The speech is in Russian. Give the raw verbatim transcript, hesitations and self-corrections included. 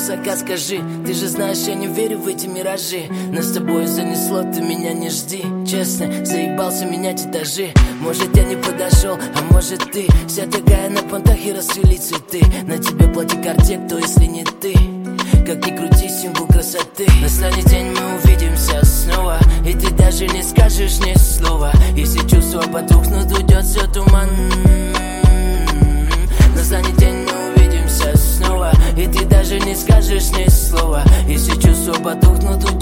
свысока скажи. Ты же знаешь, я не верю в эти миражи. Нас с тобой занесло, ты меня не жди. Честно, заебался менять этажи. Может, я не подошел, а может ты. Вся такая на понтах и расцвели цветы. На тебе платье Cartier, кто если не ты? Как ни крути, символ красоты. Настанет день, мы увидимся снова, и ты даже не скажешь ни слова. Если чувства потухнут, уйдет все туман. Настанет день, мы увидимся снова, и ты даже не скажешь ни слова. Если чувства потухнут, уйдет